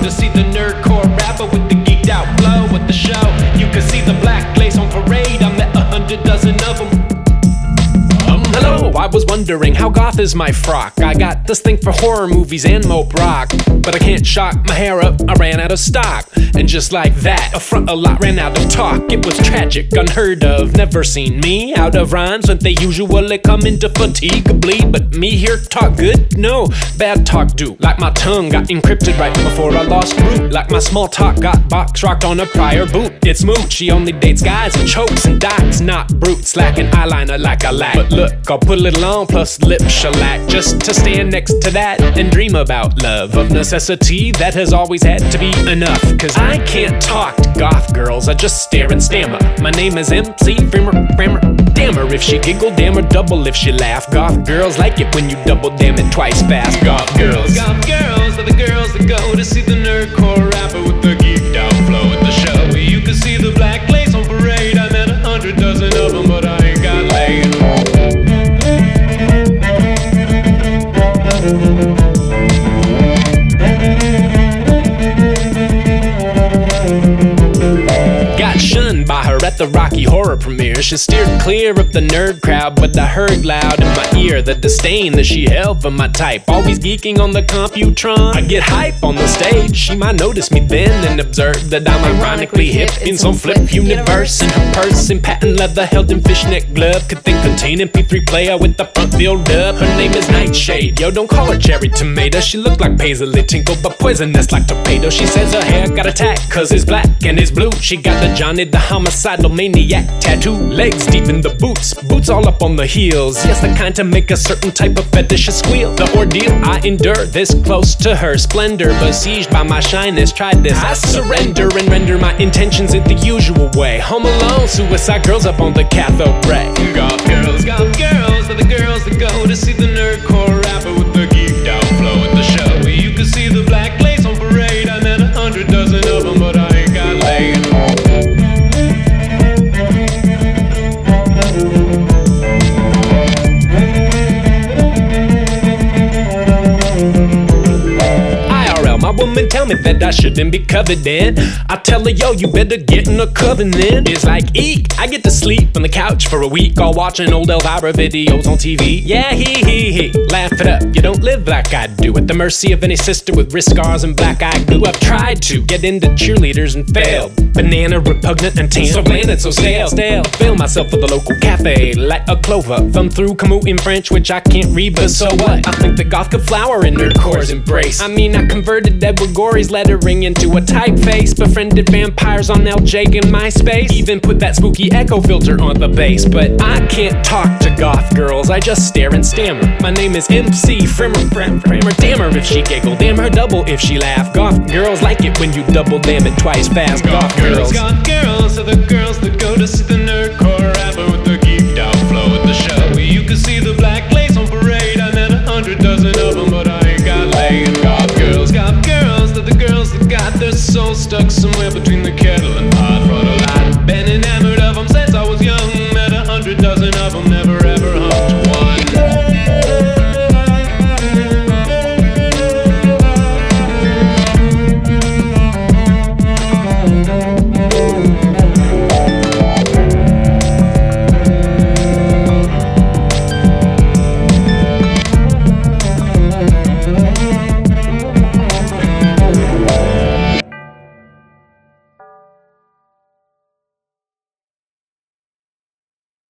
to see the nerdcore rapper with the geeked out flow at the show. You can see the black lace on parade. I met 100 dozen of them. Hello, I was wondering how goth is my frock. I got this thing for horror movies and mope rock, but I can't shock my hair up, I ran out of stock. And just like that, a front a lot ran out of talk. It was tragic, unheard of, never seen me out of rhymes when they usually come into fatigue, bleed. But me here talk good? No, bad talk do. Like my tongue got encrypted right before I lost root. Like my small talk got box rocked on a prior boot. It's moot, she only dates guys with chokes and dots, not brutes, lacking eyeliner like I lack. But look, I'll put a little on plus lip shellac just to stand next to that and dream about love. Of necessity, that has always had to be enough. Cause I can't talk to goth girls, I just stare and stammer. My name is MC Framer. Damn her if she giggle, damn her double if she laugh. Goth girls like it when you double damn it twice fast. Goth girls are the girls that go to see the nerdcore rapper with the geeked out flow at the show. You can see the black lace on parade. I met 100 dozen of them, but I ain't got laid. Got shunned by her at the Rocky Horror premiere. She steered clear of the nerd crowd, but I heard loud in my ear the disdain that she held for my type. Always geeking on the Computron. I get hype on the stage. She might notice me then and observe that I'm ironically hip in some flip universe. In her purse in patent leather held in fishnet glove could think contain MP3 player with the front filled up. Her name is Nightshade. Yo, don't call her cherry tomato. She look like Paisley Tinkle, but poisonous like torpedo. She says her hair got attacked cause it's black and it's blue. She got the Johnny the homicidal maniac tattoo. Legs deep in the boots all up on the heels. Yes, the kind to make a certain type of fetish squeal. The ordeal I endure this close to her splendor, besieged by my shyness. Tried this, I surrender and render my intentions in the usual way. Home alone, suicide girls up on the cathode ray. Goth girls are the girls that go to see the nerdcore rapper with the geeked out flow at the show. You can see the black lace on parade. I met 100 dozen of them, but I ain't got laid. My woman tell me that I shouldn't be coveted. I tell her, yo, you better get in a covenant. It's like, eek, I get to sleep on the couch for a week, all watching old Elvira videos on TV. Yeah, he, laugh it up. You don't live like I do, at the mercy of any sister with wrist scars and black eye glue. I've tried to get into cheerleaders and failed. Banana repugnant and tan, so bland and so stale. Fail myself at the local cafe, like a clover. Thumb through Camus in French, which I can't read, but so what? I think the goth could flower in nerdcore's embrace. I mean, I converted Edward Gorey's lettering into a typeface. Befriended vampires on LJ and MySpace. Even put that spooky echo filter on the bass. But I can't talk to goth girls, I just stare and stammer. My name is MC Framer. Damn her if she giggle, damn her double if she laugh. Goth girls like it when you double damn it twice fast. Goth girls are the girls that go to see the